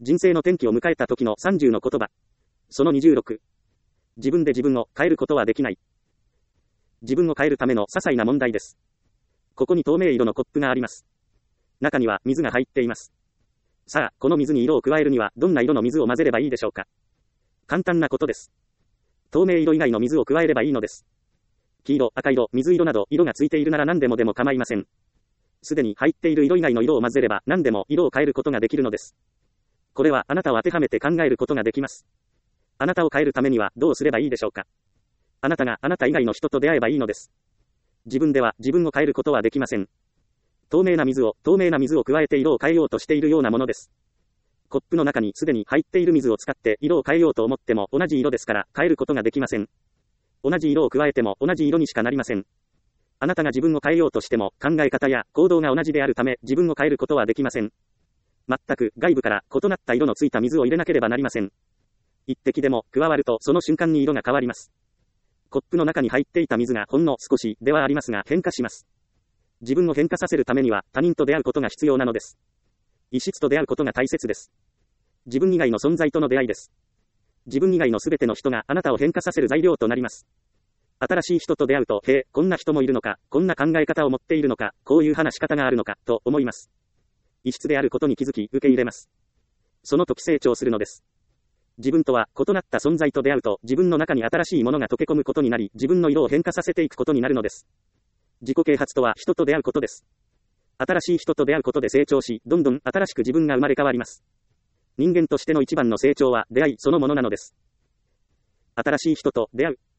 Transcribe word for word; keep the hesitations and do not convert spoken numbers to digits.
人生の転機を迎えた時のさんじゅうの言葉。そのにじゅうろく。自分で自分を変えることはできない。自分を変えるための些細な問題です。ここに透明色のコップがあります。中には水が入っています。さあ、この水に色を加えるにはどんな色の水を混ぜればいいでしょうか。簡単なことです。透明色以外の水を加えればいいのです。黄色、赤色、水色など色がついているなら何でもでも構いません。すでに入っている色以外の色を混ぜれば何でも色を変えることができるのです。これはあなたを当てはめて考えることができます。あなたを変えるためにはどうすればいいでしょうか。あなたがあなた以外の人と出会えばいいのです。自分では自分を変えることはできません。透明な水を、透明な水を加えて色を変えようとしているようなものです。コップの中にすでに入っている水を使って色を変えようと思っても同じ色ですから変えることができません。同じ色を加えても同じ色にしかなりません。あなたが自分を変えようとしても考え方や行動が同じであるため自分を変えることはできません。全く外部から異なった色のついた水を入れなければなりません。一滴でも加わるとその瞬間に色が変わります。コップの中に入っていた水がほんの少しではありますが変化します。自分を変化させるためには他人と出会うことが必要なのです。異質と出会うことが大切です。自分以外の存在との出会いです。自分以外のすべての人があなたを変化させる材料となります。新しい人と出会うと、へえ、こんな人もいるのか、こんな考え方を持っているのか、こういう話し方があるのか、と思います。異質であることに気づき、受け入れます。その時成長するのです。自分とは異なった存在と出会うと、自分の中に新しいものが溶け込むことになり、自分の色を変化させていくことになるのです。自己啓発とは人と出会うことです。新しい人と出会うことで成長し、どんどん新しく自分が生まれ変わります。人間としての一番の成長は出会いそのものなのです。新しい人と出会う。